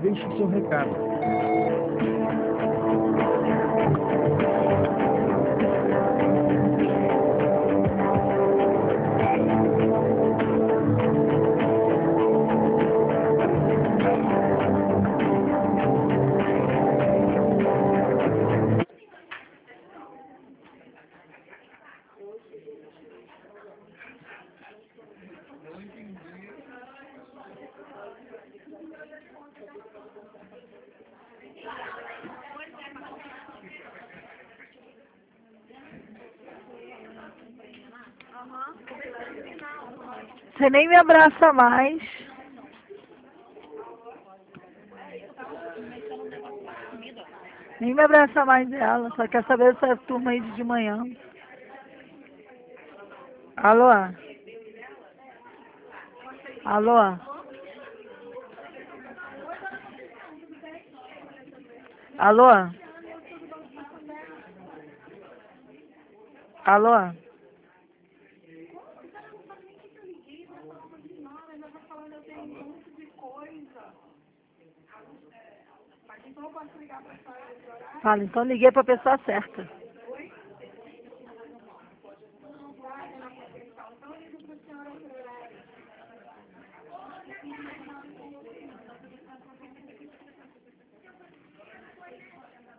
Deixe o seu recado. Você nem me abraça mais. Nem me abraça mais dela. Só quer saber dessa turma aí de manhã. Alô? Alô? Alô? Alô? Fala, então liguei para a pessoa certa.